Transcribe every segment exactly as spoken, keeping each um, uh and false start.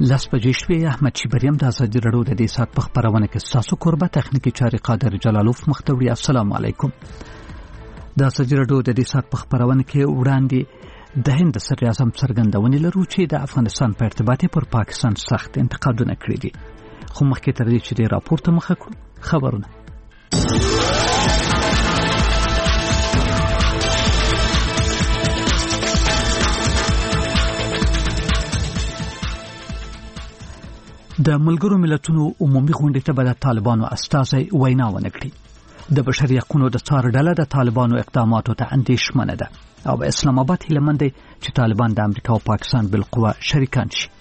لاس بجې شوې. احمد شیبریم د ازادي راډیو د دې ساعت په خبرونه کې ستاسو کوربه تخنیکی چارې قادر جلالوف مختوری. السلام علیکم. د ازادي راډیو د دې ساعت په خبرونه کې وړاندې د هند صدر اعظم څرګندونې لرو چې د افغانستان په ارتباط پر پاکستان سخت انتقادونه کړي دي. خو مخکې تر دې چې د راپور ته مخه کړو خبرونه د ملګرو ملتونو عمومي غونډې ته به د طالبانو استازی وینا ونه کړي. د بشري حقوقو د څار ډله د طالبانو اقداماتو ته اندېښمنه ده او اسلام آباد هیله مند دی چې طالبان د امریکا او پاکستان بالقوه شریکان شي.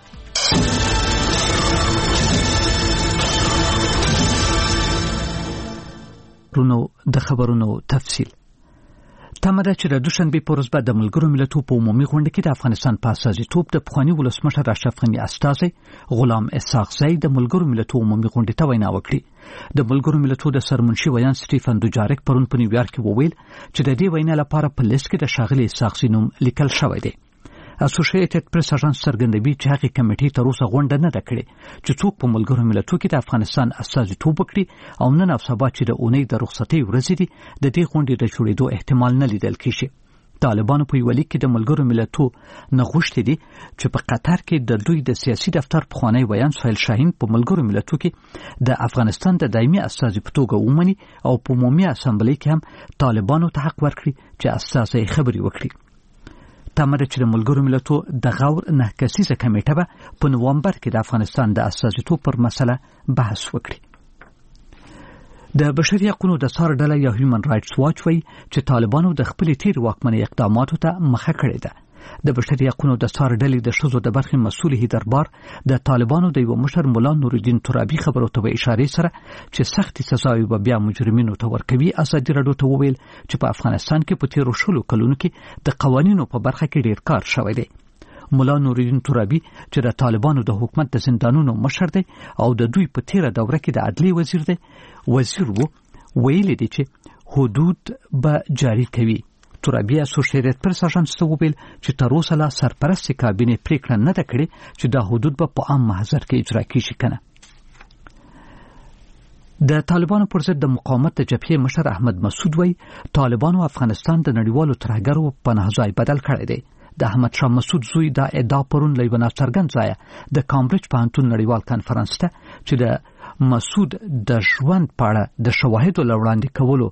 رونو د خبرونو تفصیل تمه ده چې د دوشنبې په ورځ به د ملګرو ملتونو په عمومي غونډه کې د افغانستان په استازیتوب د پخواني ولسمشر اشرف غني استازی غلام اسحاق زی د ملګرو ملتونو عمومي غونډې ته وینا وکړي. د ملګرو ملتونو د سرمنشي ویان سټیفن دوجاریک پرون په نیویارک کې وویل چې د دې وینا لپاره په لیست کې د ښاغلي اسحاق زی نوم لیکل شوی دی. اسوسییټډ پریس اژانس څرګندوي چې هغه کمیټې تر اوسه غونډه نه ده کړې چې څوک په ملګرو ملتونو کې د افغانستان استازیتوب وکړي او نن او سبا چې د اونۍ د رخصتۍ ورځې دي د دې غونډې د جوړېدو احتمال نه لیدل کېږي. طالبانو په یو لیک کې د ملګرو ملتونو نه غوښتي دي چې په قطر کې د دوی د سیاسي دفتر پخوانی ویان سهیل شاهین په ملګرو ملتونو کې د افغانستان د دایمي استازي په توګه ومني او په عمومي اسامبلې کې هم طالبانو ته حق ورکړي چې استازي خبري وکړي. تمه ده چې د ملګرو ملتونو د غور نه کسیزه کمیټه به په نوامبر کې د افغانستان د استازیتوب پر مسله بحث وکړي. د بشري حقوقو د څار ډله یا هیومن رائټس واچ وایي چې طالبانو د خپل تیر واکمنۍ اقداماتو ته مخه کړې ده. د بشري حقوقو د څار ډلې د ښځو د برخې مسؤل هیدربار د طالبانو د یو مشر مولا نورالدین ترابي خبرو ته اشاره سره چې سختي سزاوي به بیا مجرمینو ته ورکوي ازادي راډیو ته وویل چې په افغانستان کې په تیرو شلو کلونو کې د قوانینو په برخه کې ډیر کار شوی دی. مولا نورالدین ترابي چې د طالبانو د حکومت د زندانونو مشر دی او د دوی په تیره دوره کې د عدلي وزیر دی وزیر وو ویلي دی چې حدود به جاری کوي. ترابي اسوسییټډ پریس اژانس ته وویل چې تر اوسه لا سرپرست کابینې پریکړه نه ده کړې چې دا حدود به په عام محضر کې اجرا کیږي کنه. د طالبانو پر ضد د مقاومت د جبهې مشر احمد مسعود وایي طالبانو افغانستان د نړیوالو ترهګرو پناه ځای بدل کړی دی. د احمد شاه مسعود زوی دا ادعا پرون له یوه ناڅرګند ځایه د کامبرج پوهنتون نړیوال کنفرانس ته چې د مسعود د ژوند په اړه د شواهدو له وړاندې کولو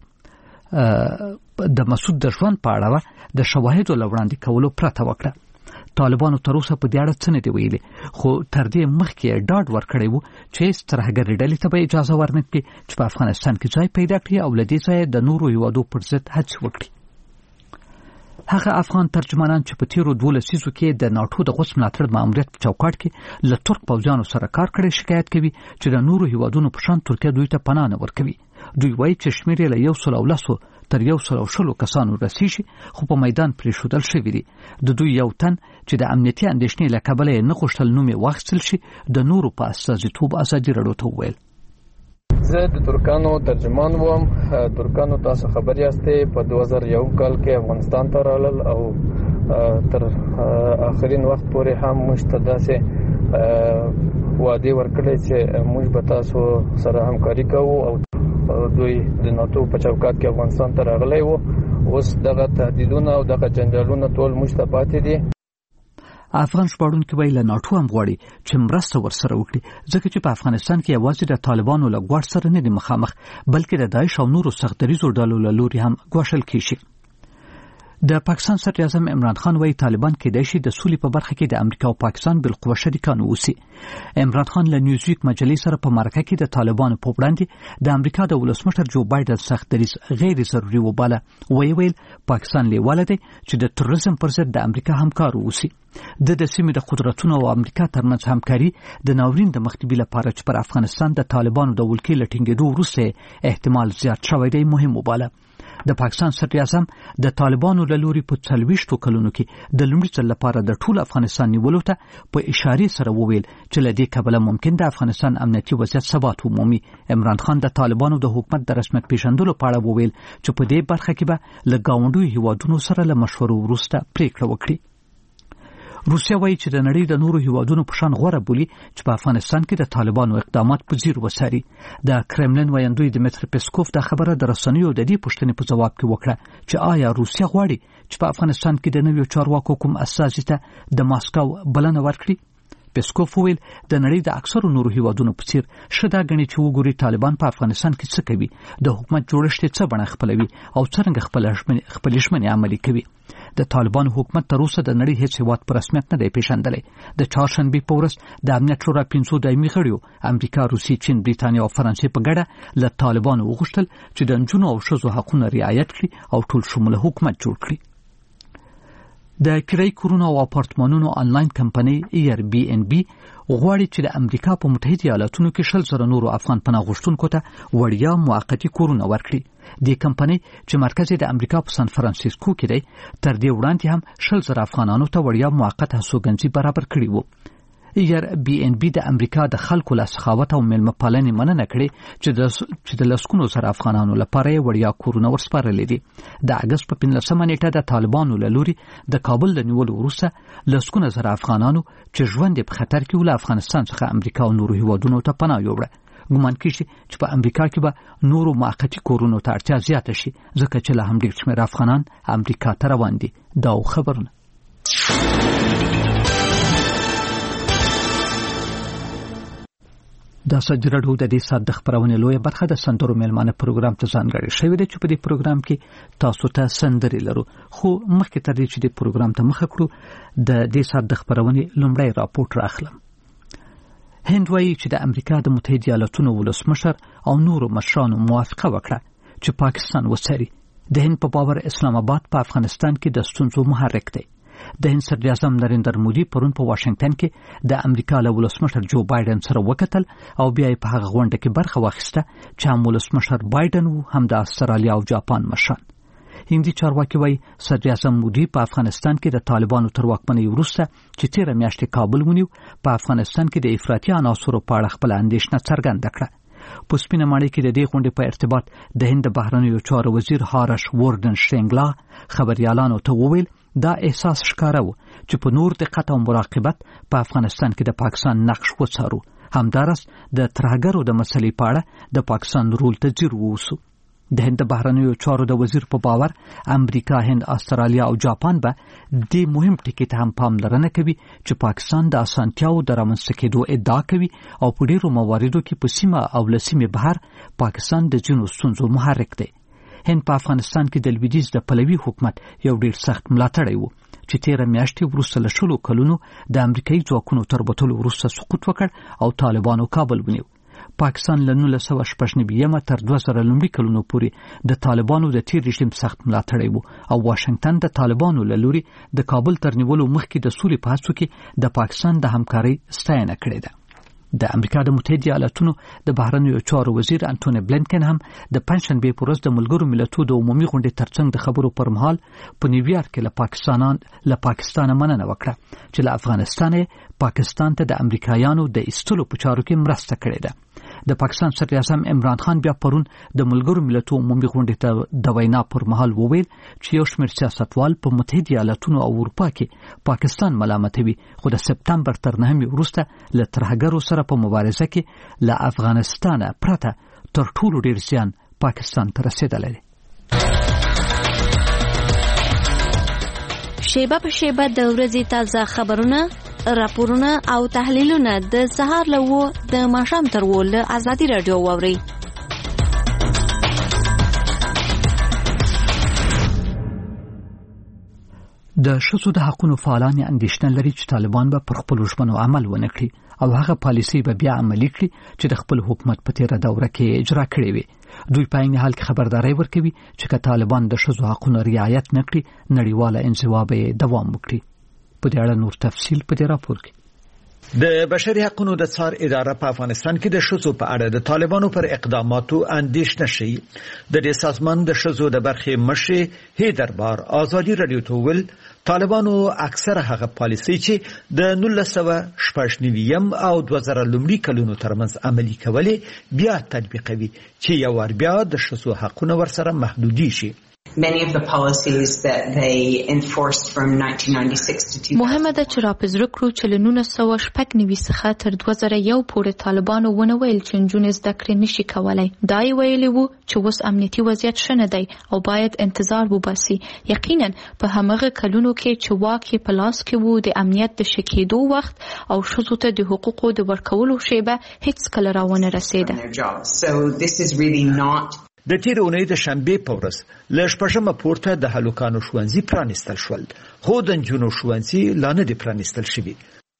د مسعود د ژوند په اړه د شواهدو له وړاندې کولو پرته وکړه. طالبانو تر اوسه په دې اړه څه نه دي ویلي خو تر دې مخکې ډاډ ورکړی و چې ترهګرې ډلې ته به اجازه ورنکړي چې په افغانستان کې ځای پیدا کړي او له دې ځایه د نورو هیوادو پر ضد هڅې وکړي. هغه افغان ترجمانان چې په تیرو دوه لسیزو کې د ناټو د غوڅ ملاتړ ماموریت په چوکاټ کې له ترک پوځیانو سره کار کړی شکایت کوي چې د نورو هیوادونو په شان ترکیه دوی ته پناه نه ورکوي. دوی وایي چې شمېر یې له یو سل او لسو تر یو سل او شلو کسانو رسیږي خو په میدان پرېښودل شوي دي. د دوی یو تن چې د امنیتي اندېښنې له کبله یې نه غوښتل نوم یې واخیستل شي د نورو په استازیتوب ازادي راډیو ته وویل. زه د ترکانو ترجمان وم. ترکانو تاسو خبر یاستئ په دوه زره یو کال کې افغانستان ته راغلل او تر آخرین وخت پورې هم موږ ته داسې وعده ورکړې چې موږ به تاسو سره همکاري کوو او دوی د ناتو په چوکاټ کې افغانستان ته راغلي وو. اوس دغه تهدیدونه او دغه جنجالونه ټول موږ ته پاتې دي. افغان ژباړونکي وایي له ناټو هم غواړي چې مرسته ورسره وکړي ځکه چې په افغانستان کې یوازې د طالبانو له ګواښ سره نه دي مخامخ بلکې د داعش او نورو سخت دریځو ډلو له لوري هم ګواښل کېږي. د پاکستان صدر اعظم عمران خان وایي طالبان کېدای شي د سولې په برخه کې د امریکا او پاکستان بالقوه شریکان واوسي. عمران خان له نیوزویک مجلې سره په مرکه کې د طالبانو په وړاندې د امریکا د ولسمشر جو بایدن سخت دریځ غیر ضروري وباله. وایي ویل پاکستان لیواله دی چې د تروریزم پر ضد د امریکا همکار واوسي. د د سیمې د قدرتونو او امریکا ترمنځ همکاري د ناورین د مخنیوي لپاره چې پر افغانستان د طالبانو د ولکې له ټینګېدو وروسته احتمال زیات شوی دی مهم وباله. د پاکستان صدر اعظم د طالبانو له لوري په څلوېښتو کلونو کې د لومړي ځل لپاره د ټول افغانستان نیولو ته په اشارې سره وویل چې له دې کبله ممکن د افغانستان امنیتي وضعیت ثبات ومومي. عمران خان د طالبانو د حکومت د رسمیت پیژندلو په اړه وویل چې په دې برخه کې به له ګاونډیو هیوادونو سره له مشورو وروسته پریکړه وکړي. روسیا وایي چې د نړۍ د نورو هیوادونو په شان غوره بولي چې په افغانستان کې د طالبانو اقدامات په ځیر وڅاري. د کرملین ویاندوی دمیتری پیسکوف د خبره د رسنیو د دې پوښتنې په ځواب کې وکړه چې آیا روسیا غواړي چې په افغانستان کې د نویو چارواکو کوم اساسي ته د ماسکو بلنه ورکړي. پیسکوف ویل د نړۍ د اکثرو نورو هیوادونو په څیر شدا غني چې وګوري طالبان په افغانستان کې څه کوي، د حکومت جوړښت څه بڼه خپلوي او څنګه خپل خپل ژمنې عملي کوي. د طالبان حکومت تر اوسه د نړۍ هیڅ هیواد په رسمیت نه دی پیژندلی. د چهارشنبې په ورځ د امنیت شورا پنځو دایمي غړیو امریکا، روسیې، چین، بریتانیا او فرانسې په ګډه له طالبانو وغوښتل چې د نجونو او ښځو حقونه رعایت کړي او ټول شموله حکومت جوړ کړي. د کرایي کورونو او اپارتمانونو آنلاین کمپنۍ ایر بی ان بی غواړي چې د امریکا په متحده ایالاتونو کې شل زره نورو افغان پناه غوښتونکو ته وړیا موقتي کورونه ورکړي. دې کمپنۍ چې مرکز د امریکا په سان فرانسیسکو کې دی، تر دې وړاندې هم شل زره افغانانو ته وړیا موقته هستوګنځي برابر کړي وو. ایر بی ان بی د امریکا د خلکو له سخاوت او میلمه پالنې مننه کړې چې د چې د لسګونو زره افغانانو لپاره وړیا کورونه ورسپارلي دي. د اګست په پنځلسمه نیټه د طالبانو له لوري د کابل د نیولو وروسته لسګونه زره افغانانو چې ژوند په خطر کې ول افغانستان څخه امریکا او نورو هیوادونو ته پناه یووړه. ګمان کیږي چې په امریکا کې به نورو موقتي کورونو ته اړتیا زیاته شي ځکه چې له هم ډېر شمېر افغانان امریکا ته روان دي. دا خبرونه دا سجرډو د دې ساعت د خبرونه لوی برخه د سندرو میلمانه پروګرام ته ځانګړی شوی دی چې په دې پروګرام کې تاسو ته سندري لرو. خو مخکې تر دې چې د پروګرام ته مخه کړو د دې ساعت د خبرونه لومړی راپورټ راخلم. هند وایي چې د امریکا د متحده ایالاتونو ولسمشر او نورو مشرانو موافقه وکړه چې پاکستان وڅاري. د هند په باور اسلام آباد په افغانستان کې د ستونزو محرک دی. د هند صدر اعظم نریندر مودي پرون په واشنگټن کې د امریکا له ولسمشر جو بایدن سره وکتل او بیا په هغه غونډه کې برخه واخیسته چې هم ولسمشر بایدن وو هم د استرالیا او جاپان مشران. هندي چارواکي وایي صدر اعظم مودي په افغانستان کې د طالبانو تر واکمنۍ وروسته چې تیره میاشت کابل ونیو په افغانستان کې د افراطي عناصرو په اړه خپل اندېښنه څرګنده کړه. په سپینه ماڼۍ کې د دې غونډې په ارتباط د هند بهرنیو چارو وزیر هارش وردن شرینګلا خبريالانو ته وویل دا احساس ښکاره و چې په نور دقت او مراقبت په افغانستان کې د پاکستان نقش وڅارو. همدارس د ترهګرو د مسلې په اړه د پاکستان رول ته ځیر ووسو. د هند بهرنیو چارو د وزیر په باور امریکا، هند، استرالیا او جاپان به د مهم ټکي ته هم پاملرنه کوي چې پاکستان د اسانتیاو د رامنځته کېدو ادعا کوي او په ډیرو مواردو کې په سیمه او لسیمه بهر پاکستان د ځینو ستونزو محرک دی. هند په افغانستان کې د لویدیځ د پلوي حکومت یو ډیر سخت ملاتړی وو چې تیره میاشتې وروسته له شلو کلونو د امریکایي ځواکونو تر بوتلو وروسته سقوط وکړ او طالبانو کابل ونیو. پاکستان له نولس سوه شپږ نوي تر دوه زره لومړي کلونو پورې د طالبانو د تیر رژیم سخت ملاتړی وو او واشنگټن د طالبانو له لوري د کابل تر نیولو مخکې د سولې په هڅو کې د پاکستان د همکارۍ ستاینه کړې ده. د امریکا د متحده ایالاتونو د بهرنیو چارو وزیر انټونی بلینکن هم د پنځشنبې په ورځ د ملګرو ملتونو د عمومي غونډې ترڅنګ د خبرو پر مهال په نیویارک کې له پاکستانان له پاکستان مننه وکړه چې له افغانستان پاکستان ته د امریکایانو د ایستلو په چارو کې مرسته کړې ده. د پاکستان صدر اعظم عمران خان بیا پرون د ملګرو ملتونو عمومي غونډې ته د وینا پر مهال وویل چې یو شمېر سیاستوال په متحده ایالاتونو او اروپا کې پاکستان ملامتوي، خو د سپتمبر تر نهمې وروسته له ترهګرو سره په مبارزه کې له افغانستان پرته تر ټولو ډیر زیان پاکستان ته رسیدلی دی. شیبه په شیبه د ورځې تازه خبرونه، راپورونه او تحلیلونه د سهار له وو د ماښام تر وو له ازادي راډیو واورئ. د ښځو د حقوقو فعالان اندېښنه لري چې طالبان به پر خپلو ژمنو عمل ونه کړي او هغه پالیسي به بیا عملي کړي چې د خپل حکومت په تیره دوره کې اجرا کړې وي. دوی په عین حال کې خبرداري ورکوي چې که طالبان د ښځو حقوقو رعایت نه کړي نړیواله انزوا به دوام وکړي. په دې اړه نور تفصیل په دې راپور کې. د بشري حقوقو د څار اداره په افغانستان کې د ښځو په اړه د طالبانو پر اقداماتو اندېښنه شي. د دې سازمان د ښځو د برخې مشر هیدر بار ازادي راډیو ته ویل طالبانو اکثره هغه پالیسي چې د نولس سوه شپږ نوي او دوه زره لومړي کلونو ترمنځ عملي کولې بیا تطبیقوي چې یو ور بیا د ښځو حقوقونه ورسره محدودي شي. Many of the policies that they enforced from nineteen ninety-six to two thousand. مهمه ده چې راپزر کړو چې له نولس سوه شپږ نوي څخه تر دوه زره یو پورې طالبانو ونه ویل چې نجونې زده کړې نشي کولی. دا یې ویلي وو چې اوس امنیتي وضعیت ښه نه دی او باید انتظار وباسي. یقینا په همغه کلونو کې چې واک یې په لاس کې وو د امنیت د ښه کېدو وخت او ښځو ته د حقوقو د ورکولو شیبه هیڅکله راونه رسېده. So this is really not د تیر اونۍ د شنبې په ورځ له شپږمه پورته د هلکانو ښوونځي پرانیستل شول، خو د نجونو ښوونځي لا نه دي پرانیستل شوي.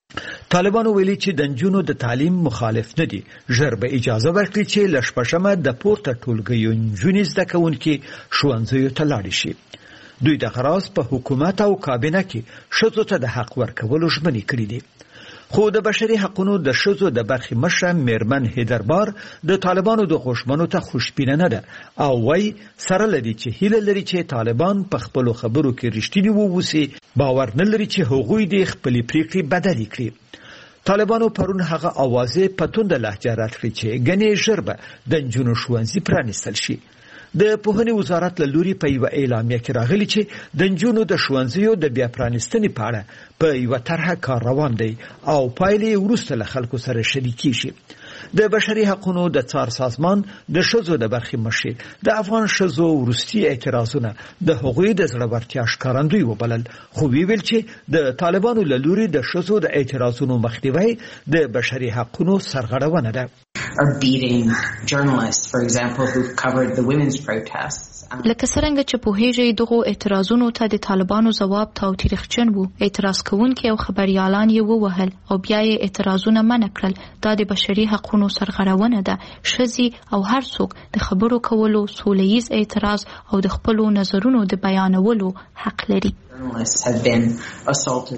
طالبانو ویلي چې د نجونو د تعلیم مخالف نه دي، ژر به اجازه ورکړي چې له شپږمه د پورته ټولګیو نجونې زده کوونکي ښوونځیو ته لاړې شي. دوی دغه راز په حکومت او کابینه کې ښځو ته د حق ورکولو ژمنې کړي دي. خو د بشري حقوقو د ښځو د برخې مشره میرمن هیدربار د طالبانو د غوښتنو ته خوشبینه نه ده او وايي سره لري چې هیله لري چې طالبان په خپلو خبرو کې رښتینی ووسی، باور نه لري چې هغوی د خپلې پریکړې بدلې کړي. طالبانو پرون هغه اوازې په تونده لهجه رد کړې چې ګنې ژر به د نجونو ښوونځي پرانیستل شي. د پوهنې وزارت له لوري په یوه اعلامیه کې راغلي چې د نجونو د ښوونځیو د بیا پرانیستنې په اړه په یوه طرحه کار روان دی او پایلې وروسته له خلکو سره شریکېږي. د بشري حقوقو د څار سازمان د ښځو د برخې مشر د افغان ښځو وروستي اعتراضونه د هغوی د زړورتیا ښکارندوی وبلل، خو ویل چې د طالبانو له لوري د ښځو د اعتراضونو مخنیوی د بشري حقوقو سرغړونه ده. are beating journalists, for example, who've covered the women's protests. لکه څرنګه چې پوهیږئ دغو اعتراضونو ته د طالبانو ځواب تاوتریخجن وو. اعتراض کوونکي او خبريالان یې ووهل او بیا یې اعتراضونه منع کړل. دا د بشري حقوقو سرغړونه ده. ښځې او هر څوک د خبرو کولو، سوله ییز اعتراض او د خپلو نظرونو د بیانولو حق لري. Journalists have been assaulted.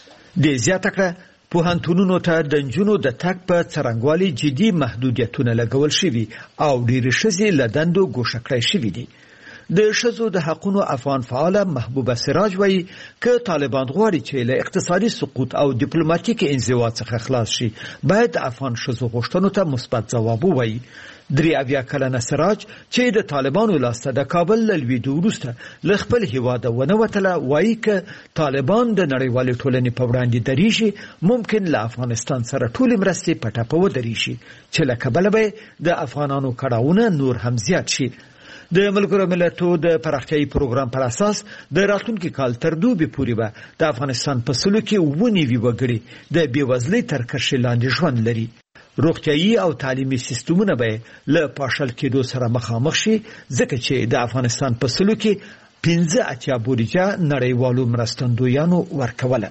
د زیاته کړه پوهنتونونو ته د نجونو د تګ په څرنګوالي جدي محدودیتونه لګول شوي او ډېرې ښځې له دندو ګوښه کړای شوي دي. د ښځو د حقوقو افغان فعاله محبوبه سراج وایي که طالبان غواړي چې له اقتصادي سقوط او ډیپلوماټیک انزوا څخه خلاص شي، باید د افغان ښځو غوښتنو ته مثبت ځواب ووایي. درې اویا کلنه سراج چې د طالبانو لاسته د کابل له لوېدو وروسته له خپل هیواده ونه وتله، وایي که طالبان د نړیوالې ټولنې په وړاندې درېږي، ممکن له افغانستان سره ټولې مرستې په ټپه ودرېږي چې له کبله به د افغانانو کړاوونه نور هم زیات شي. د ملګرو ملتونو د پراختیايي پروګرام پر اساس د راتلونکي کال تر دوبي پورې به د افغانستان په سلو کې اووه نوي وګړي د بېوزلۍ تر کرښې لاندې ژوند لري. روغتیايي او تعلیمي سیستمونه به له پاشل کېدو سره مخامخ شي، ځکه چې د افغانستان په سلو کې پنځه اتیا بودیجه نړیوالو مرستندویانو ورکوله.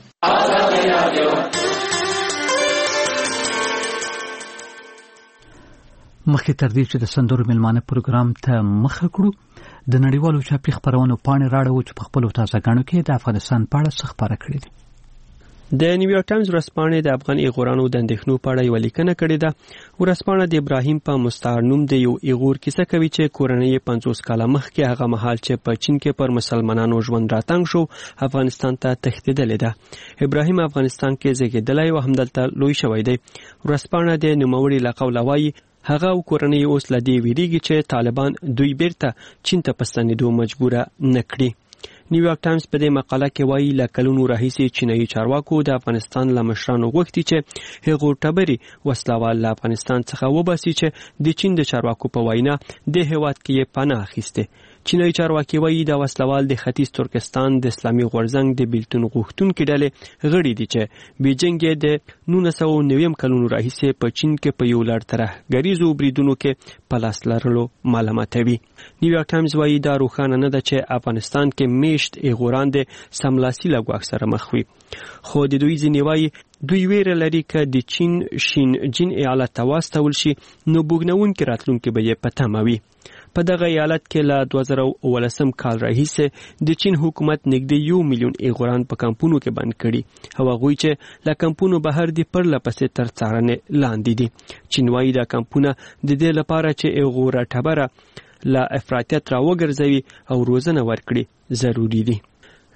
مخکې تر دې چې د سندرو ملمانه پروګرام ته مخه کړو، د نړیوالو چاپي خبرونو پاڼې راړو چې په خپلو تازه غاڼو کې د افغانستان په اړه څه خبره کړې دي. د نیویارک ټایمز ورځپاڼې د افغان ایغورانو د اندېښنو په اړه یوه لیکنه کړې ده. ورځپاڼه د ابراهیم په مستعار نوم د یو ایغور کیسه کوي چې کورنۍ یې پنځوس کاله مخکې هغه مهال چې په چین کې پر مسلمانانو ژوند راتنګ شو، افغانستان ته تښتېدلې ده. ابراهیم افغانستان کې زیږېدلی او همدلته لوی شوی دی. ورځپاڼه د نوموړي له قوله وایي هغه او کورنۍ اوس له دې ویریږي چې طالبان دوی بیرته چین ته په ستنېدو مجبوره نه کړي. نیویارک ټایمز په دې مقاله کې وایي له کلونو راهیسې چینایي چارواکو د افغانستان له مشرانو غوښتي چې هغو ټبرې وسلوال له افغانستان څخه وباسي چې د چین د چارواکو په وینا د هېواد کې یې پناه اخیستې. چینایي چارواکي وایي د وسلوال د ختیځ ترکستان د اسلامي غورځنګ د بیلتون غوښتونکي ډلې غړي دي چې بیجینګ یې د نولس سوه نوي کلونو راهیسې په چین کې په یو لړ ترهګریزو بریدونو کې په لاس لرلو ملامتوي. نیویارک ټایمز وایي دا روښانه نه ده چې افغانستان کې میشت ایغوران د سملاسي له ګواښ سره مخ وي، خو د دوی ځینې وایي دوی ویره لري که د چین شین جین ایالت ته واستول شي نو بوږنوونکي راتلونکي به یې په تمه وي. په دغه ایالت کې له دوه زره اوولسم کال راهیسې د چین حکومت نږدې یو میلیون ایغوران په کمپونو کې بند کړي او هغوی چې له کمپونو بهر دي پرله پسې تر څارنې لاندې دي. چین وایي دا کمپونه د دې لپاره چې ایغوره ټبره له افراطیت راوګرځوي او روزنه ورکړي ضروري دي.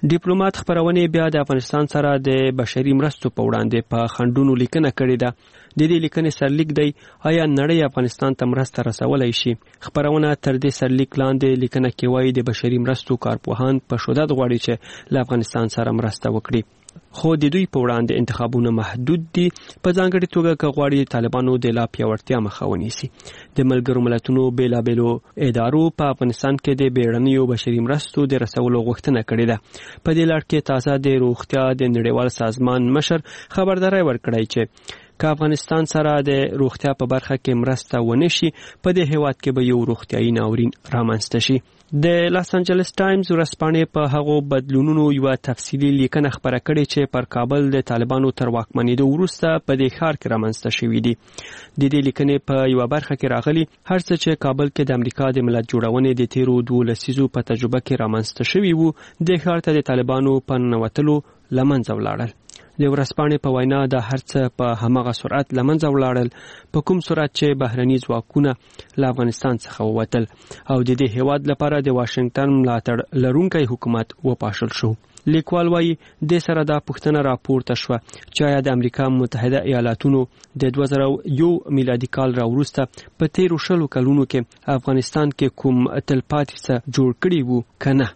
ډیپلوماټ خبرونه بیا د افغانستان سره د بشري مرستو په وړاندې په خندونو لیکنه کړې ده. د دې لیکنې سرلیک دی آیا نړۍ افغانستان ته مرسته رسولای شي. خبرونه تر دې سرلیک لاندې لیکنه کې وایي د بشري مرستو کارپوهان په شدت غواړي چې له افغانستان سره مرسته وکړي. خو د دوی په وړاندې انتخابونه محدود دي، په ځانګړي توګه که غواړي طالبانو د لا پیاوړتیا مخه ونیسي. د ملګرو ملتونو بیلابیلو ادارو په افغانستان کې د بیړنیو بشري مرستو د رسولو غوښتنه کړې ده. په دې لړ کې تازه د روغتیا د نړیوال سازمان مشر خبرداری ورکړی چې که افغانستان سره د روغتیا په برخه کې مرسته ونشي، په دې هیواد کې به یو روغتیايي ناورین رامنځته شي. د لاس انجلس ټایمز ورځپاڼې په هغو بدلونونو یو تفصیلي لیکنه خبره کړې چې پر کابل د طالبانو تر واکمنېدو وروسته په دې ښار کې رامنځته شوي دي. د دې لیکنې په یو برخه کې راغلي هر څه چې کابل کې د امریکا د ملت جوړونې د تیرو دوه لسیزو په تجربه کې رامنځته شوي وو، د ښار ته د طالبانو په ننوتلو له منځه ولاړل. د ورځپاڼې په وینا د هر څه په همغه سرعت له منځه ولاړل، په کوم سرعت چې بهرني ځواکونه له افغانستان څخه ووتل او د دې هیواد لپاره د واشنگټن ملاتړ لرونکی حکومت وپاشل شو. لیکوال وایي د سره دا پوښتنه راپورته شوه چې آیا د امریکا متحده ایالاتونو د دوه زره یو میلادي کال راوروسته په تیرو شلو کلونو کې افغانستان کې کوم تلپاتې څه جوړ کړي وو که نه.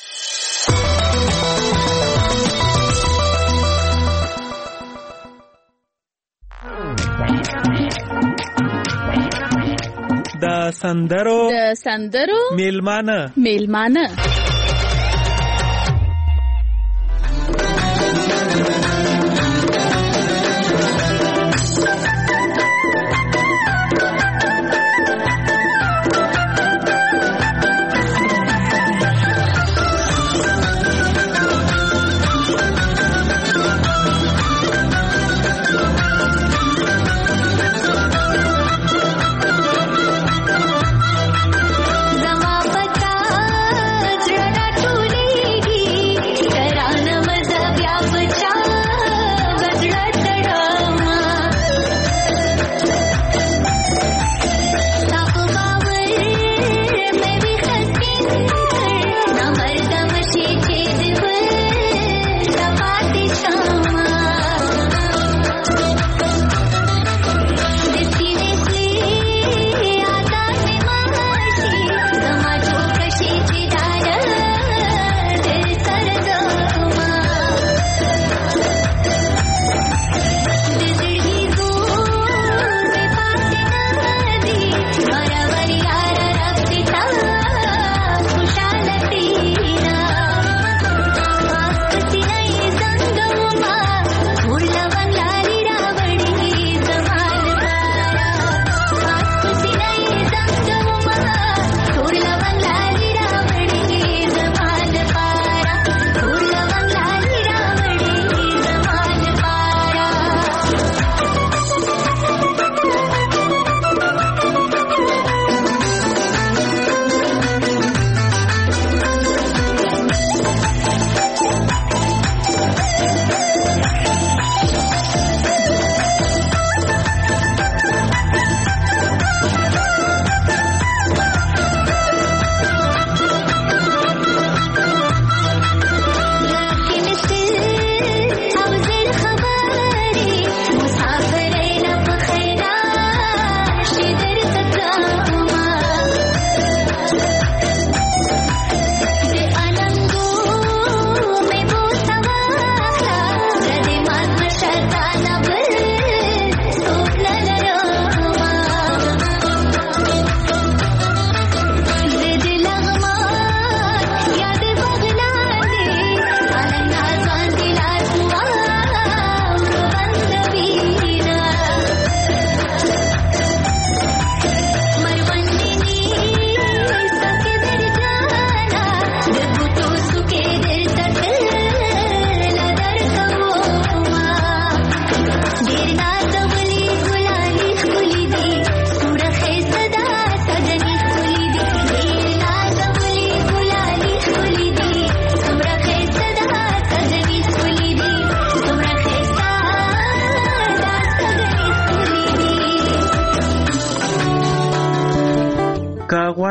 د سندرو د سندرو میلمانه میلمانه زما پتا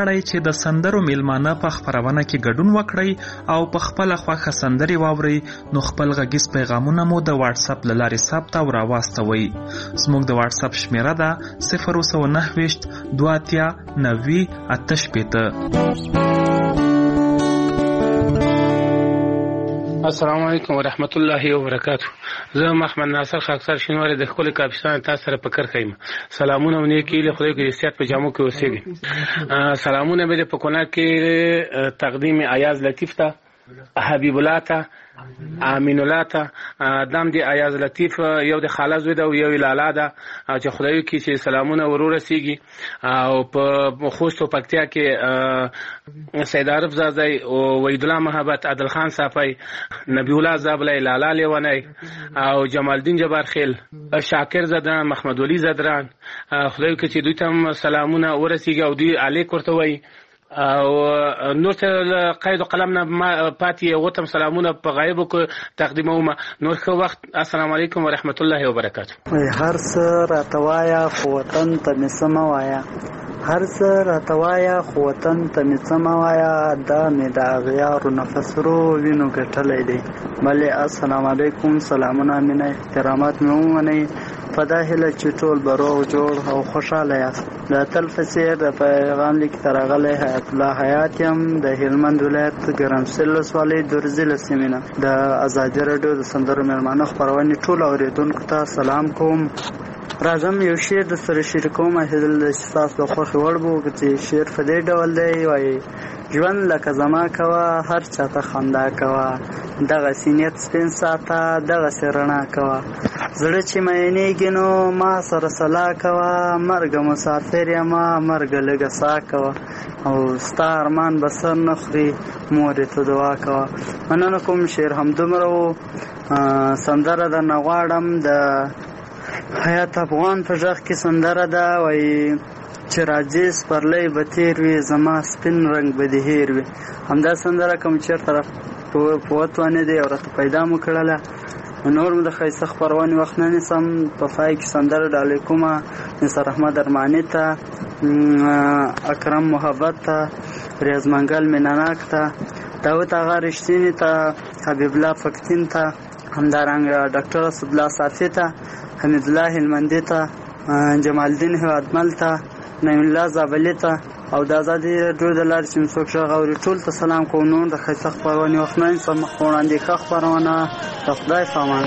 لاړئ چې د سندرو میلمانه په خپرونه کې ګډون وکړئ او په خپل خوښه سندرې واورئ نو خپل غږیز پیغامونه مو د واتس اپ له لارې ثبت او راواستوئ. زموږ د واتس اپ شمیره ده صفر سوه نهه ویشت دوه اتیا نوي اته شپېته. السلام علیکم ورحمت الله وبرکاته. زه محمد ناصر خاکسار شینواری د خپل کاپیسان تاسو سره په کار کوم. سلامونه مې کې له خدای کې استیات په جامو کې اوسېږي. سلامونه مې په کونه کې تقدیم ایاز لطیف ته، حبیب الله ته، امین الله ته، دام دی ایاز لطیف یو د خاله زوی ده او یو لالا ده چې خدای کې چې سلامونه ورور رسیږي. او په خوست او پکتیا کې سید عرب زادای او وحید الله محبت، عادل خان صافی، نبی الله زابلای، لالا لیوانی او جمال الدین جبار خیل، شاکر زدران، محمد ولی زدران، خدای کې چې دوی ته سلامونه ورسیږي او دوی علیک ورته وایي. او نور ته قید قلم نه پاتې وتم سلامونه په غایب کو تقدیموم. نور خو وخت. السلام علیکم ورحمت الله وبرکاته. هر څه راتوایا خو وطن ته مسم وایا، هر څه راتوایا خو وطن ته مسم وایا، دا مې د اغیار نفسرو وینو ګټلې دی. بلې السلام علیکم، سلامونه مینه احترامات مې ومنئ. په دا هیله چې ټول به روغ جوړ او خوشحاله یاست. د تل فسیر د پیغام لیک ته راغلی حیات الله حیات یم د هلمند ولایت ګرمسیر ولسوالۍ درزي له سیمې نه. د ازادي راډیو د سندرو میلمانه خپرونې ټولو اورېدونکو ته سلام کوم. راځم یو شعر د سره شریکوم. هیله ده چې ستاسو د خوښې وړ به چې شعر په دې ډول دی. وایي ژوند لکه زما کوه، هر چاته خندا کوه، دغه سینیت سپین ساته، دغه رڼا کوه، زړه چې مینېږي نو ما سره سلا کوه، مرګ مسافر یمه مرګ لږه سا کوه، او ستا ارمان به سر نه خوري مورې ته دعا کوه. مننه کوم. شعر همدومره و. سندره درنه غواړم د حیات افغان په غږ کې سندره ده. وایي چې راځي سپرلی به تیر وي، زما سپین رنګ به دې هیر وي. همدا سندره کوم چېرته په وتوانې دی او راته پیدا مو کړله. نور مو د ښایسته خپرونې وخت نه نیسم. په پای کې سندره ډالۍ کومه نثار احمد ارماني ته، اکرم محبت ته، ریاض منګل میناناک ته، داود اغا رښتیني ته، حبیب الله فکتین ته، همدارنګه ډاکټر اسدالله صافي ته، حمید الله هلمندي ته، جمال الدین هیوادمل ته، نعیم الله زابلي ته او د ازادي راډیو د لارې چې څوک غږ اوري ټول ته سلام کوم. نور د ښایسته خپرونې وخت نه نیسم. مخ په وړاندې ښه خپرونه د خدای په امان.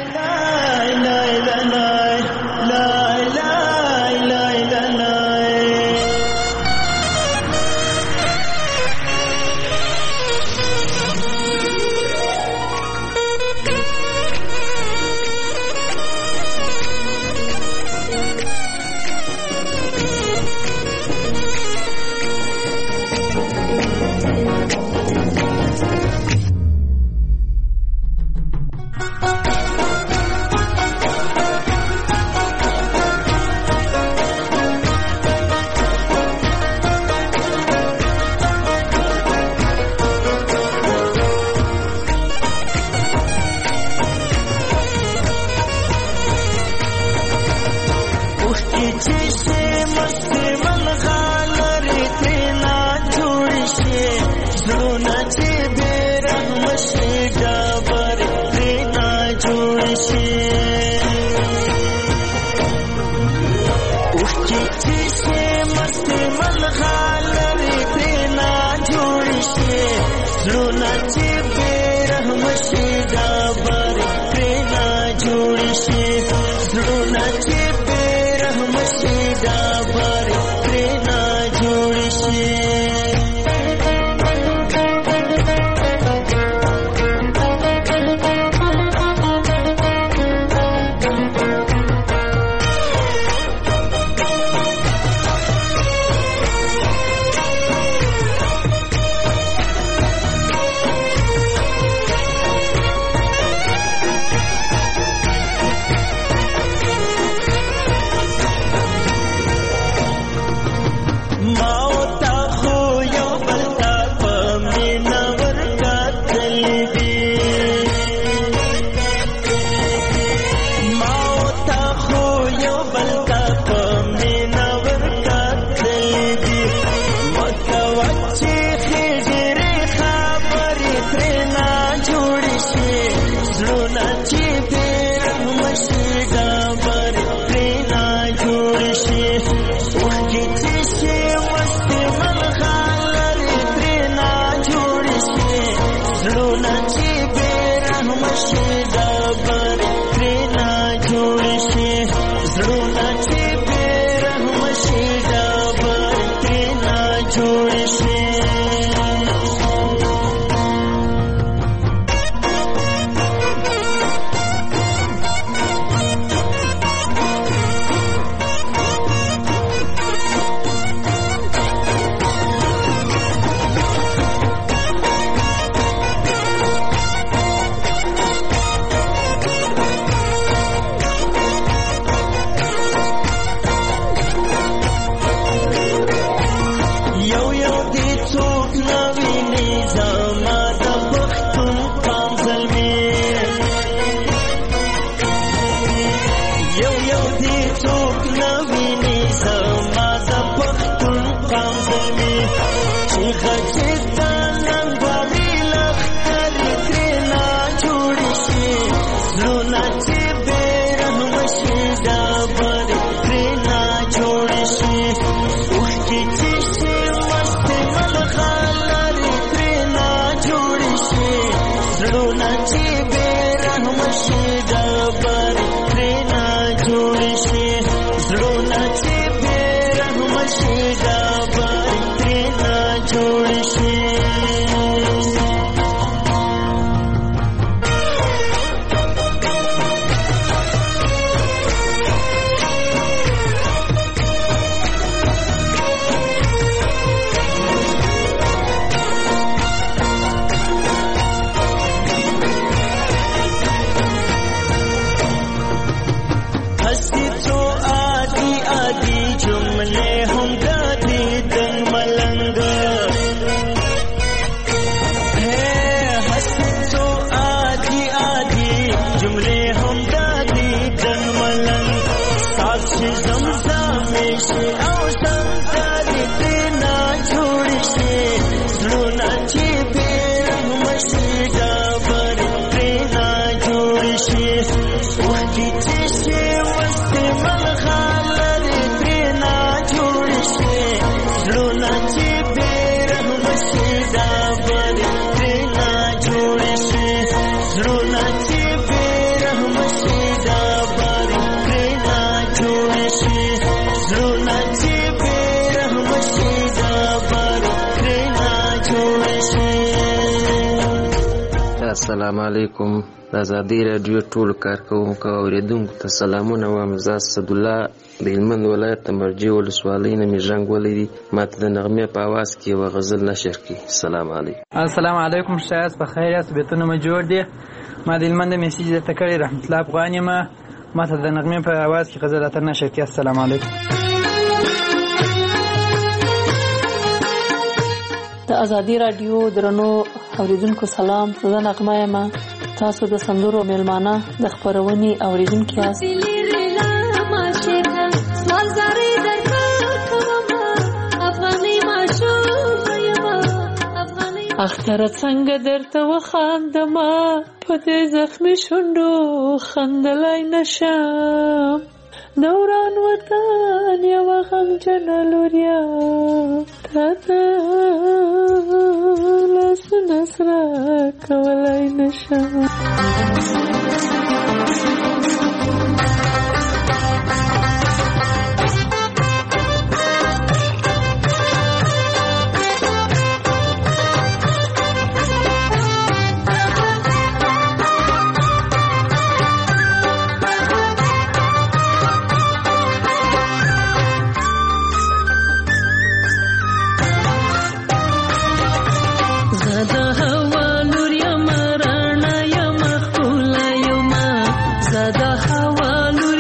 السلام علیکم. د ازادي رادیو ټول کارکوونکو او اوریدونکو ته سلامونه وایم. زه اسدالله د هلمند ولایت د مرجې ولسوالۍ نه مې زنګ ولیدي، ماته د نغمې په اواز کې یوه غزل نشر کړي. السلام علیکم. السلام علیکم. ښه یاست؟ بخیر یاست؟ بیتونه مو جوړ دي؟ ما د هلمند میسیج درته کړی، رحمت الله افغان یم، ماته د نغمې په اواز کې غزل راته نشر کړي. السلام علیکم. د ازادي رادیو درنو اوریدونکو سلام، زه نغمه یم، تاسو د سندرو میلمانه د خپرونې اوریدونکي یاست. اختر څنګه درته وخاندمه، په دې زخمي شونډو خندلای نشم. دوران وطن یوه غمجنه لوریا، تا ته لاسونه سره کولای نشم. زاده هوا لور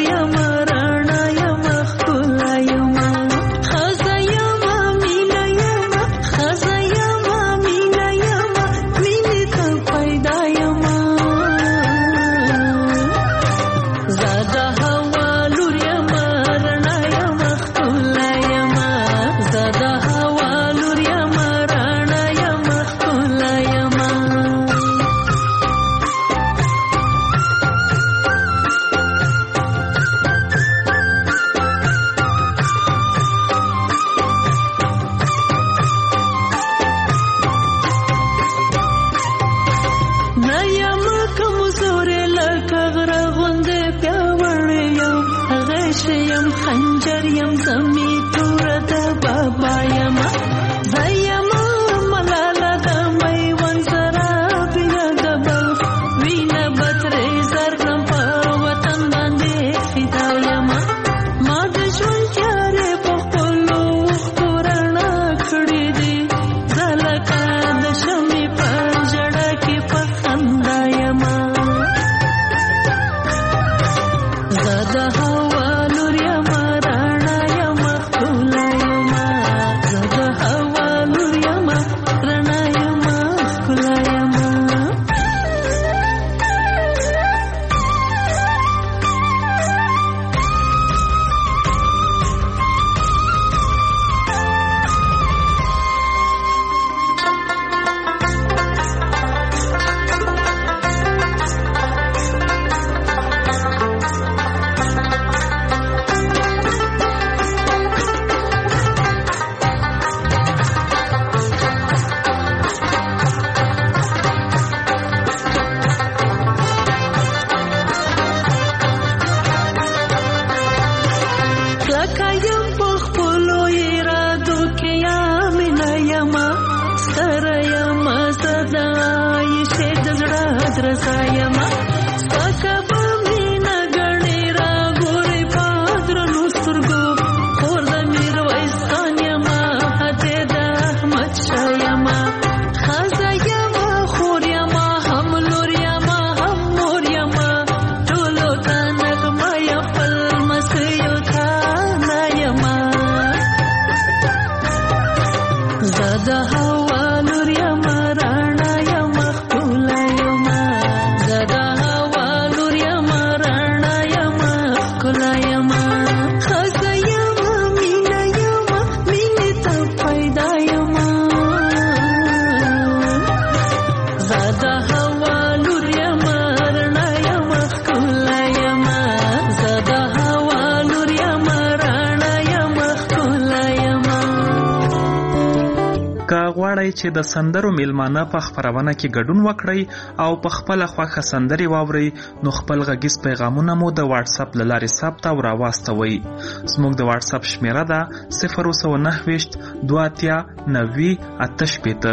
چې د سندرو میلمانه په خبرونه کې ګډون وکړي او په خپل خوښه سندري واوري نو خپل غږیز پیغامونه مو د واتس اپ لارې ثبت او راواستوي. زموږ د واتس اپ شمیره ده صفر نه نه دوه اتیا نوي اتش پته.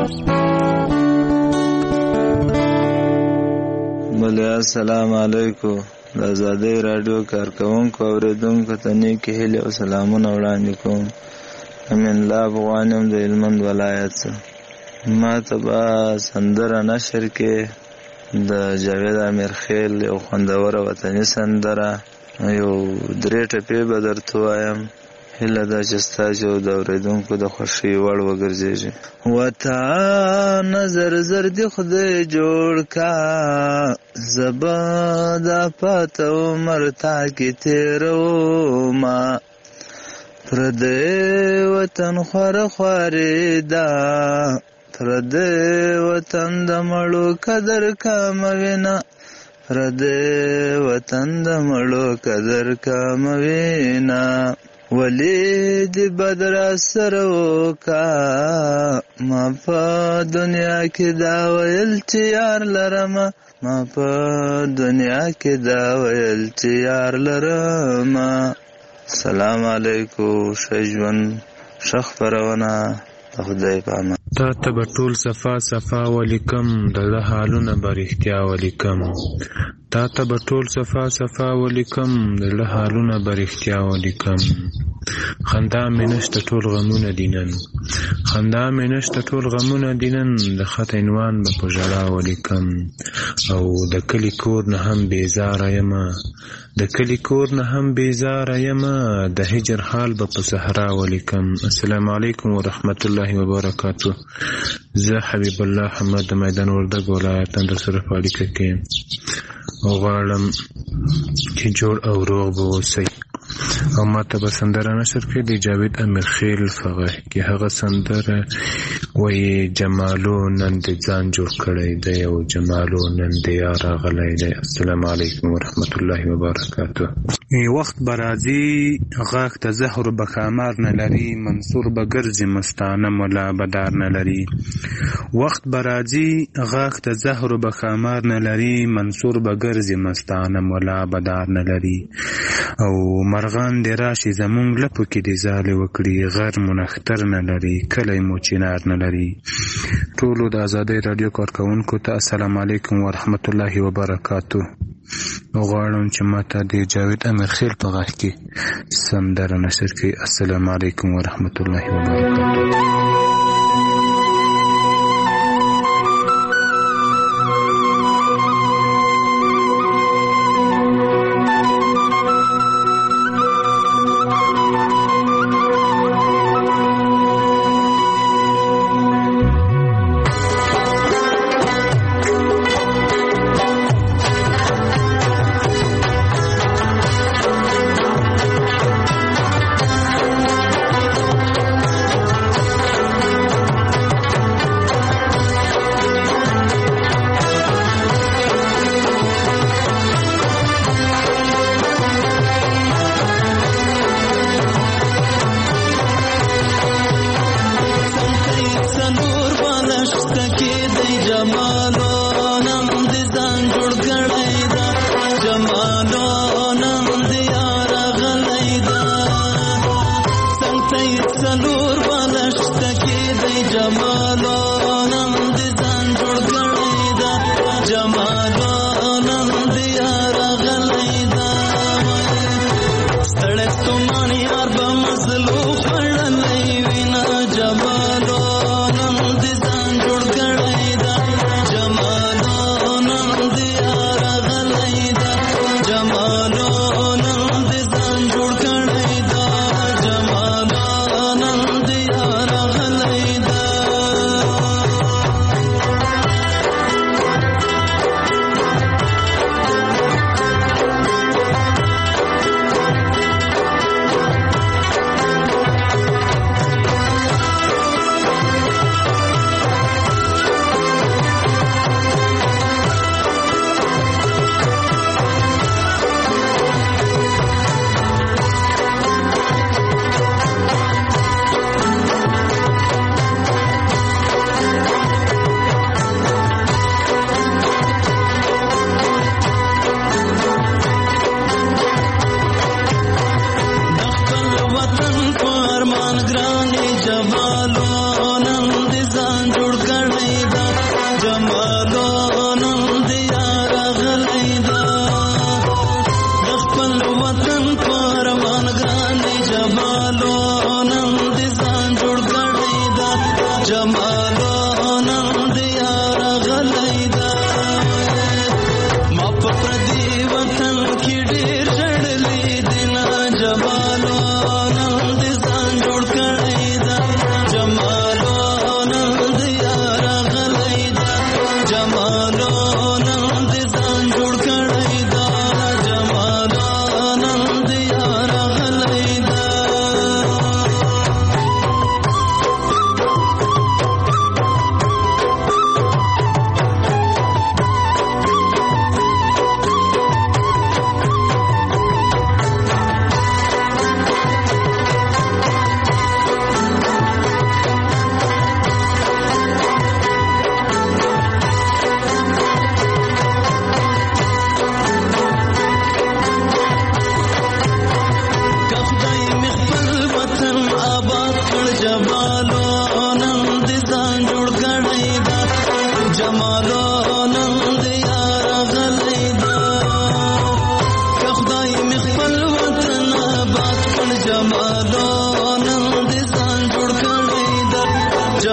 بله السلام علیکم. د آزادۍ رادیو کارکونکو اوریدونکو ته نیکې هیلې او سلامونه وړاندې کوم. امین الله افغان یم د هلمند ولایت څخه. ما ته به سندره نشر کې د جاوید امیرخیل یو خوندوره وطني سندره یو درې ټپې به درته ووایم. هیله ده چې ستاسو او د اورېدونکو د خوښۍ وړ وګرځېږي. وطن زر زر دې خدای جوړ کا زه به دا پاته عمر تا کې تېرومه پردی وطن خواره خوارې ده پردی وطن د مړو قدر کموینه پردی وطن د مړو قدر کموینه ولی دی بدر سره وکا ما په دنیا کې دا ویل چې یار لرم ما په دنیا کې دا ویل چې یار لرم. سلام علیکم. شجون شخ پرونه خدای پامان. تا ته به ټول صفا صفا ولیکم د حالونه برختیا ولیکم. تا ته به ټول صفا صفا ولیکم د حالونه برختیا ولیکم. خندا مې نشته ټول غمونه دینن خندا مې نشته ټول غمونه دینن د خط عنوان به په ژړا ولیکم. او د کلی کور نه هم بیزاره یمه د کلی کور نه هم بیزاره یمه د هجر حال به په صحرا ولیکم. السلام علیکم ورحمت الله وبرکاتو. زه حبیب الله حمد د میدان وردګ ولایت اندر سره اړیکه کې او غواړم چې جوړ او روغ به اوسئ. او ما ته به سندره نشر کړي د جاوید امیرخیل فغه کې هغه سندره وایي جمالو نن د ځان جوړ کړی دی او جمالو نن د یار راغلی دی. السلام علیکم ورحمت الله وبرکاتو. وخت به راځي غاښ ته زهر به ښامار نه لري منصور به ګرځي مستانه ملا به دار نه لري. وخت به راځي غاښ ته زهر به ښامار نه لري منصور به ګرځي مستانه ملا به دار نه لري. او مرغان دی راشي زمونږ لپو کې دی ځالې وکړي غر مو نښتر نه لري کلی مو چنار نه لري. ټولو د آزادۍ راډیو کارکوونکو ته السلام علیکم ورحمت الله وبرکاتو. غواړم چې ما ته د جاوید امیرخیل په غږ کې سندره نشر کړي. السلام علیکم ورحمت الله وبرکاتو. Jamal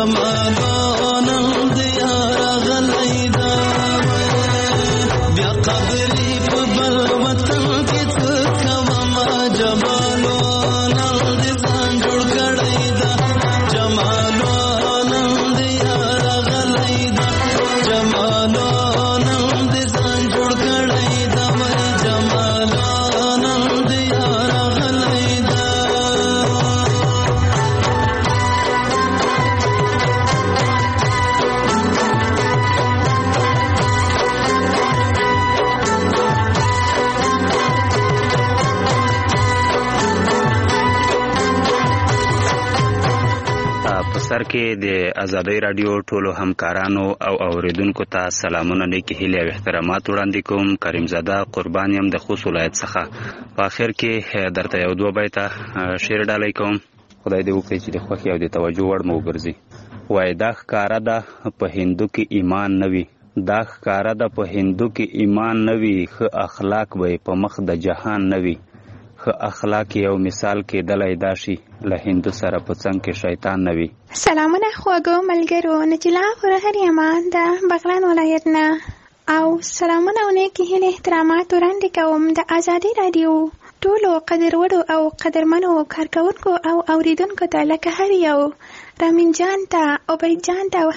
سر کې د آزادۍ رادیو ټولو همکارانو او اوریدونکو ته سلامونه نیکی هیلې او احترامات وړاندې کوم. کریم زاده قربان یم د خوست ولایت څخه. په اخر کې درته یو دوه بیته شعر ډالۍ کوم. خدای دې وکړي چې د خوښۍ او د توجه وړ مو وګرځي. وایي دا ښکاره ده په هندو کې ایمان نه وي، دا ښکاره ده په هندو کې ایمان نه وي، ښه اخلاق به په مخ د جهان نه وي. ښه اخلاق یو مثال کېدلی دا شي له هندو سره په څنګ کې شیطان نه وي. سلامونه خوږو ملګرو، نجلا فرهر یمان د بغلان ولایت نه، او سلامونه او نیکې هیلې احترامات وړاندې کوم د آزادۍ رادیو ټولو قدرورو او قدرمنو کارکوونکو او اوریدونکو ته، لکه هر یو رامین جان ته، عبید جان ته، او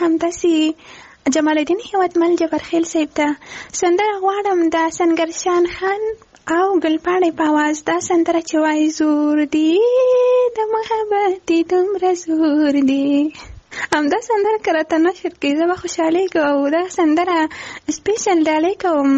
همداسې جمال الدین هیوادمل جبرخیل صاحب ته. سندره غواړم د سنگرشان خان او ګلپاڼې په اواز، دا سندره چې وایي زور دی د محبت دی دومره زور دی. همدا سندره که راته نشر کړي زه به خوشحالېږم، او دا سندره سپیشل ډالۍ کوم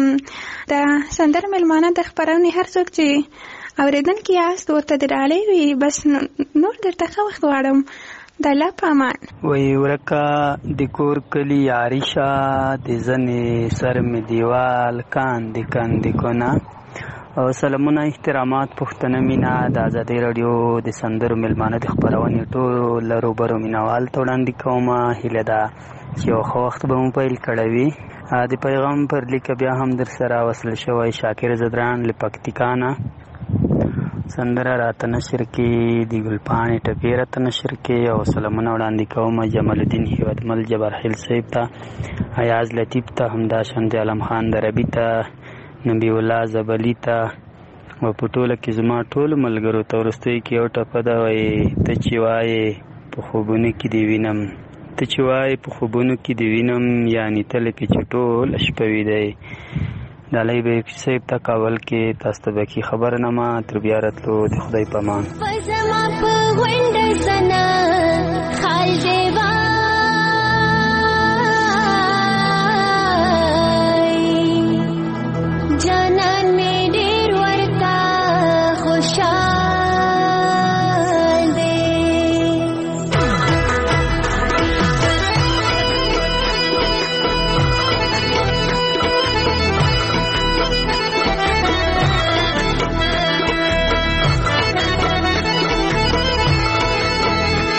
د سندره مېلمانه د خپرونې هر څوک چې اورېدونکي یاست ورته د ډالۍ وي. بس نور درته ښه وخت غواړم. د الله په امان. وی ورکه د کور کلی عریشه د زنې سر مې دیوال کاندې کاندې کنه. او سلامونه احترامات پښتنه مینا د آزادۍ رادیو د سندرو مېلمانه د خپرونې ټولو روبرو مینوال ته وړاندې کومه. هیله ده چې یو ښه وخت به مو پیل کړی وي. د پیغام پر لیکه بیا هم در سره وصل شوی شاکر زدران له پکتیکا نه. سندره راته نشر کې د ګلپاڼې ټپې راته نشر کې، او سلامونه وړاندې کوم جمال الدین هیوادمل جبرخیل صاحب ته، ایاز لطیف ته، همداشان د علم خان دربي ته، نبی الله زبلی ته، او په ټوله کې زما ټولو ملګرو ته وروستۍ کې یو ټپه ده، وایي ته چې وایې په خوبونو کې دې وینم، ته چې وایې په خوبونو کې دې وینم، یعنې ته لکه چې ټوله شپه ویده. ډالۍ به یې صاحب ته کابل کې تاسو ته به کې خبر نه ما تر بیا راتلو د خدای په امان. جانان می ډیر ورتا خوشحال دی.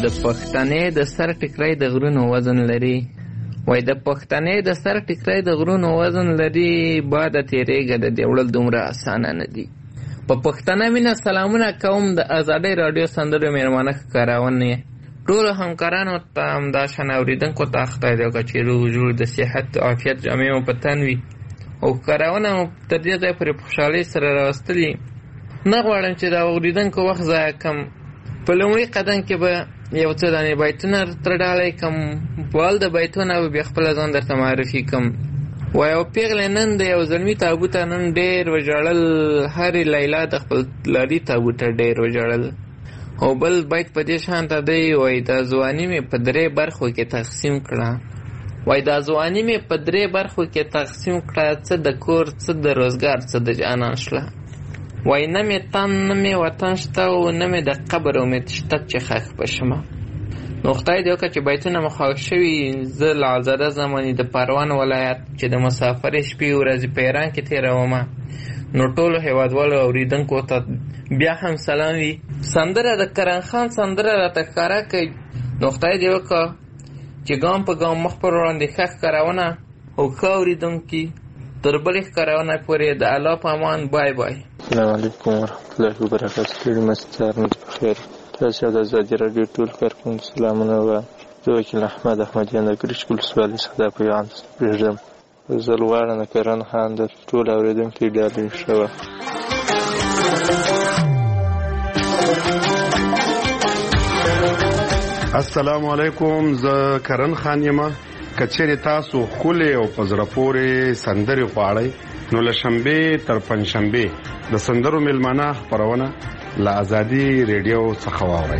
د پښتنې د سر ټکری د غرونو وزن لري. وای د پښتنې د سر ټکری د غرونو وزن لري، باده تیریږه د دې وړل دومره اسانه نه دي. په پښتنه مینه سلامونه کوم د ازادۍ راډیو سندرو مېرمانه ښکارونې ټولو همکارانو ته همداشان اورېدونکو ته خدای دې وکړي چې روغ جوړ د صحت عافیت جامې مو په تن وي او ښکارونه مو تر دې ځای پورې په خوشحالۍ سره راوستلي. نه غواړم چې د اورېدونکو وخت ضایع کړم. په لومړي قدم کې به یو څه دانې بیتونه تر ډالۍ کړم، بال د بیتونه به بیا خپله ځان درته معرفي کړم. وایي او پیغلې نن د یو زلمي تابوته نن ډېر وژړل، هرې لیلا د خپل لاري تابوته ډېر وژړل. او بل بیت په دې شان ته دی، وایي دا ځواني مې په درې برخو کې تقسیم کړه. وایي دا ځواني مې په درې برخو کې تقسیم کړه، څه د کور، څه د روزګار، څه د جانان شله. وایي نه مې تن نه مې وطن شته او نه مې د قبر امید شته چې ښخ به شمه. نو خدای دې وکړه چې بیتونه مو خوښ شوي. زه لعلزاده زماني د پروان ولایت چې د مسافرې شپې ورځې په ایران کې تېرومه، نو ټولو هېوادوالو اورېدونکو ته بیا هم سلام وي. سندره د کرن خان سندره راته ښکاره کوي. نو خدای دې وکړه چې ګام په ګام مخ پر وړاندې ښه ښکارونه او ښه اورېدونکي تر بلې ښکارونه پورې د الله په امان. بای بای. السلام علیکم ورحمتالله وبرکاتہ. ستړي مست سهارمو ته بخیر. تاسو د ازادي راډیو ټول کارکوونکو سلامونه وایم. زه وکیل احمد احمدیان د ګرشک ولسوالۍ څخه دا پیغام پرېږدم. زه غواړم د کرن خان د ټول اورېدونکي ډالۍ ښه وخت. السلام علیکم، زه کرن خان یم. که چیرې تاسو ښکلې او په زړه پورې سندرې غواړئ نو له شنبې تر پنجشنبې د سندرو میلمانه خپرونه له ازادي ریډیو څخه واورئ.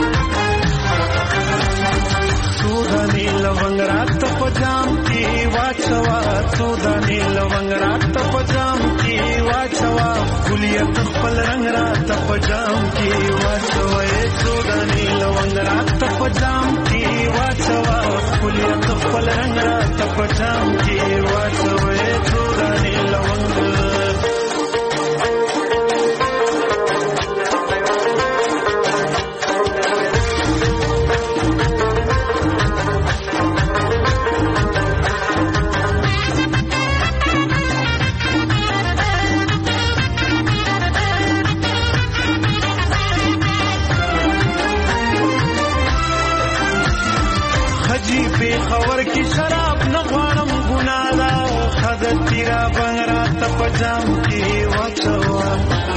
سوداني لونګ رات په جام کې واچوا، سوداني لونګ رات په جام کې واچوا، ګلیت خپل رنگ رات په جام کې واچوا، سوداني لونګ رات په جام کې واچوا، ګلیت خپل رنگ رات په جام کې واچوا، سوداني لونګ. خور کی شراب نه غواړم ګناه ده، حضرت تیرا بنګرا ته په جام کې واچوا،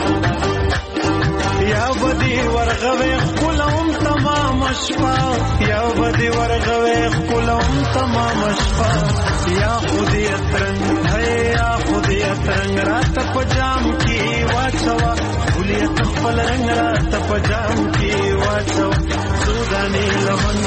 یا بدی ورغوي خپلوم تمام شپه، یا بدی ورغوي خپلوم تمام شپه، یا خودی ترنګ ہے یا خودی ترنګ رات په جام کې واچوا، ګلیت خپل رنگ رات په جام کې واچوا، سوداني لونګ.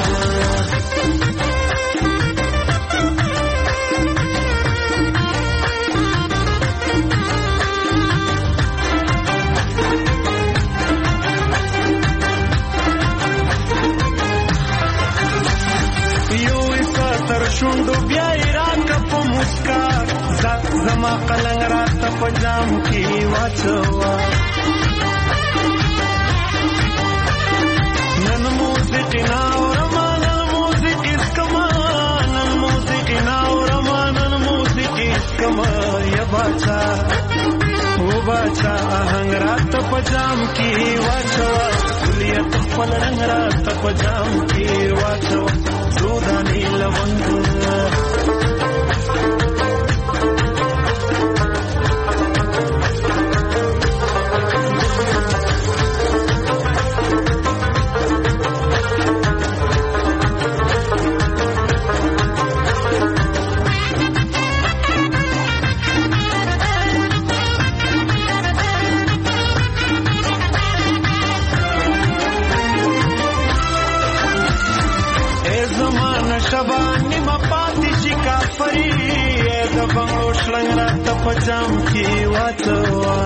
شوندو بیا ایران په مسکا، زما قلنګ رات په جام کې واچوا، نن موسیقي ناورما نن موسیقي اسکما، نن موسیقي ناورما نن موسیقي اسکما، یا باچا او باچا آهنګ رات په جام کې واچوا، ګلیت خپل رنګ رات په جام کې واچوا، سوداني لونګ. شبانی ما پاتی شي کافری د بنگلو شلنګ رات په جام کې واچوا،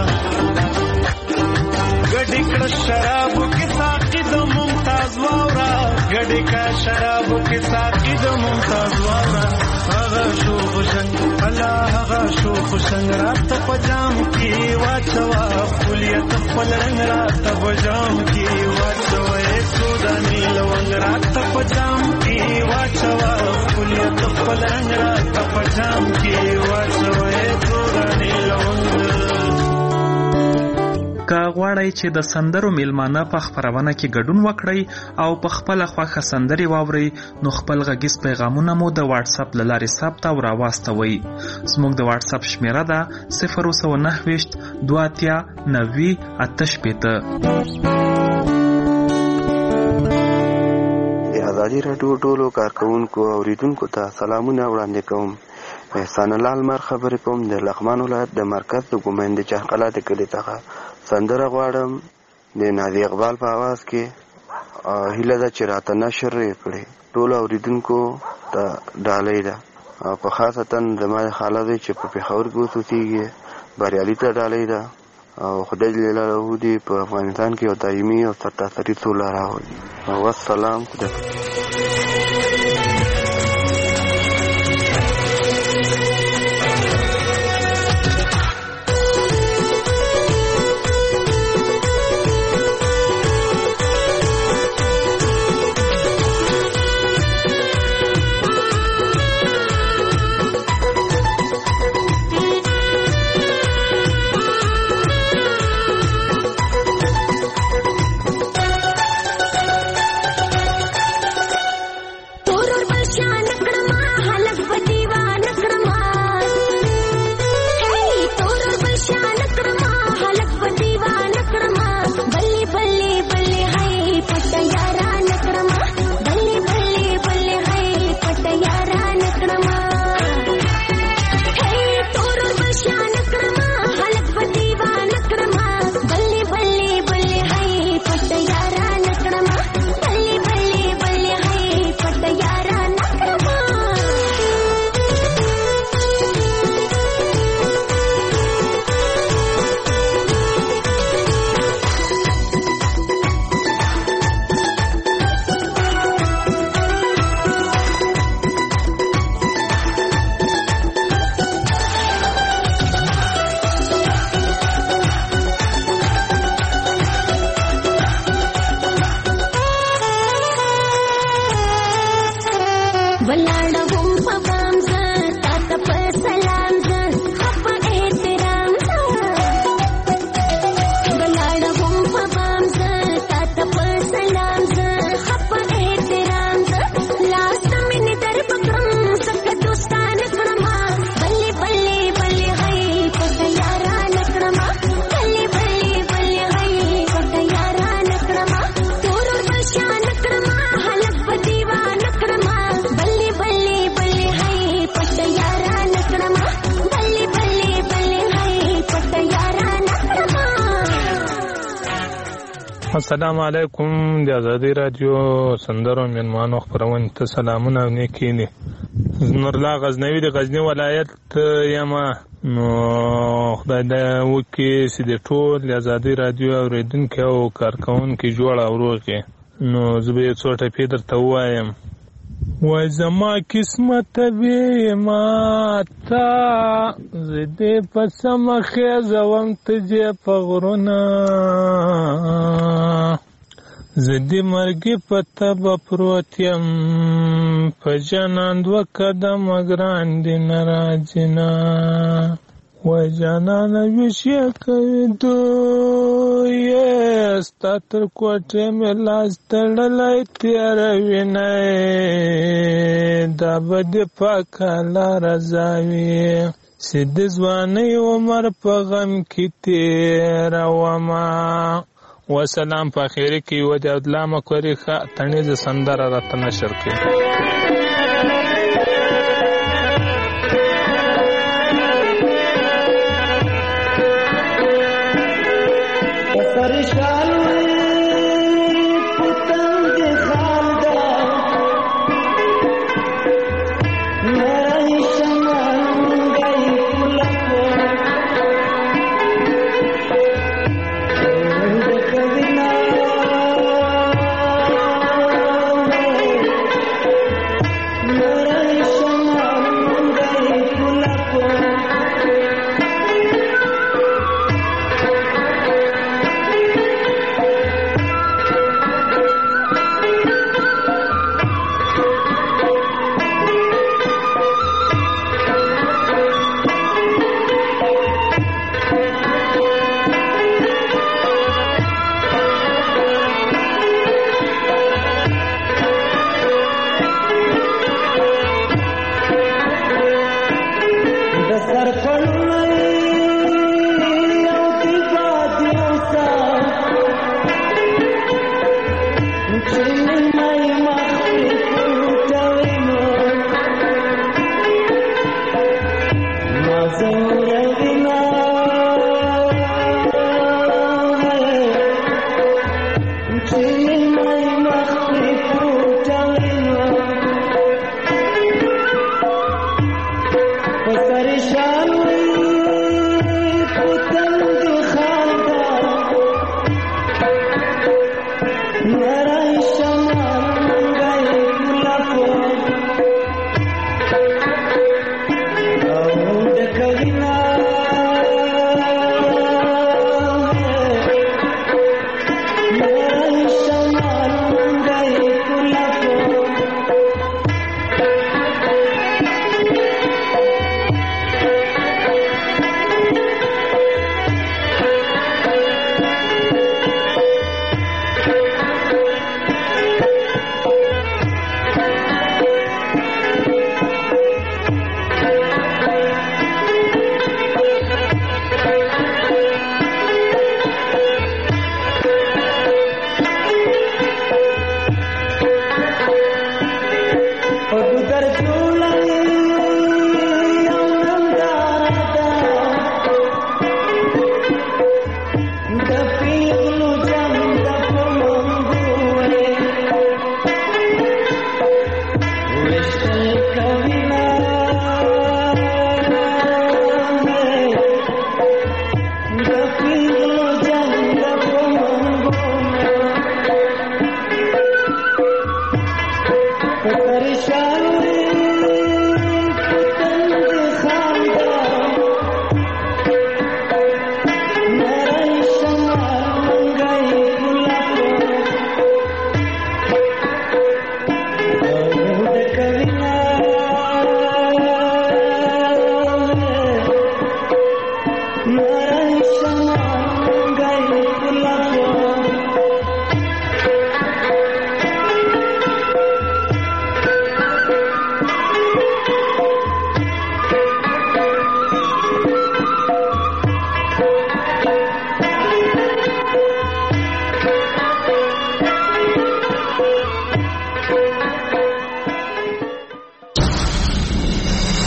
ګډی کړه شراب کې ساقي د ممتاز واورا، ګډی کا شراب کې ساقي د ممتاز واورا، هغه شو خوشنګ الله هغه شو شنګ راته په جام کې واچوا خپلیت خپل رنګ راته په جام کې واچوا څو دانې لونګ راته په جام کې واچوا خپلیت خپل رنګ راته په جام کې واچوا څو دانې لونګ. که غواړئ چې د سندرو میلمانه په خپرونه کې ګډون وکړئ او په خپله خوښه سندرې واورئ نو خپل غږیز پیغامونه مو د واتس اپ له لارې ثبت او راواستوئ. زموږ د واتس اپ شمیره ده صفر سوه نهه ویشت دوه اتیا نوي اته شپېته. د ازادي راډیو ټولو کارکوونکو اوریدونکو ته سلامونه وړاندې کوم. احسان الله لمر خبرې کوم د لغمان ولایت د مرکز د ګومند چهقلا د کلي څخه. سندره غواړم د نازي اقبال په आवाज کې هیله ده چې راته نشر یې کړي. ټولو اوریدونکو ته ډالۍ ده او په خاصتا زما خاله دی چې په پېښور کې اوسېږي بریالي ته ډالۍ ده او خدای جل جلاله دې په افغانستان کې یو دایمي او سرتاسري سوله راولي. والسلام. خدای السلام علیکم. د ازادي رادیو سندرو میلمانو خپرونې ته سلامونه او نیکې دي. نورالله غزنوي د غزني ولایت یم. نو خدای دې وکړي چې د ټول د ازادي رادیو اورېدونکي او کارکوونکي جوړ او روغ وي. نو زه به یو څو ټپې درته ووایم. وای زما قسمت وي ماته زه دې په سمه خېزوم ته جې په غرونه زه دې مرګې په تبه پروت یم په جانان دوه قدمه ګران دي نه راځي نه. وای جانانه ویش یې کوي دوی ستا تر کوټې مې لاس تړلی تېروي نه دا به دې پاکه لاره ځاوي چې د ځوانۍ عمر په غم کې تېرومه. وسلام. په اخري کې یوه د عبدالله مکوري ښه تڼیزه سندره راته نشر کړي.